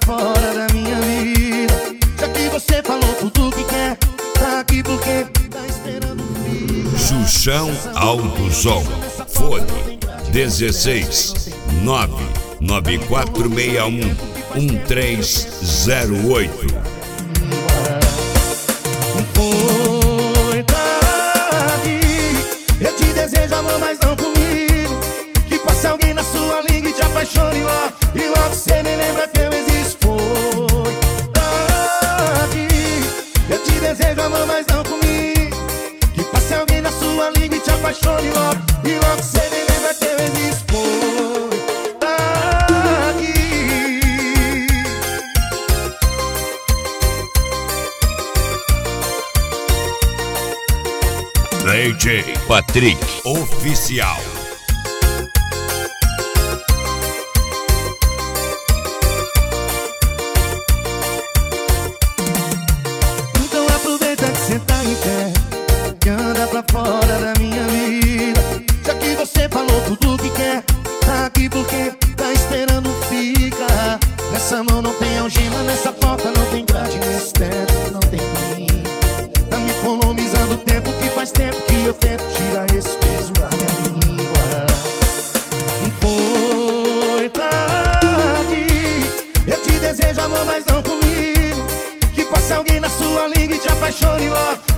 fora da minha vida. Já que você falou tudo que quer, tá aqui porque tá esperando o fim. Xuxão Autosom. Fone 16 99461 1308. Foi tarde, eu te desejo amor, mas não comigo. Que passe alguém na sua língua e te apaixone logo, e logo cê nem lembra que eu existo. Foi tarde, eu te desejo amor, mas não comigo. Que passe alguém na sua língua e te apaixone logo, e logo cê nem lembra que eu existo. Foi tarde. DJ Patrick Oficial. Então aproveita que cê tá em pé, que anda pra fora da minha vida. Já que você falou tudo que quer, tá aqui porque tá esperando fica. Nessa mão não tem algema, nessa porta não tem grade, nesse teto não tem fim. Tá me economizando tempo, que faz tempo que eu tento tirar esse peso da minha língua. Foi tarde, eu te desejo amor, mas não comigo. Que passe alguém na sua língua e te apaixone logo,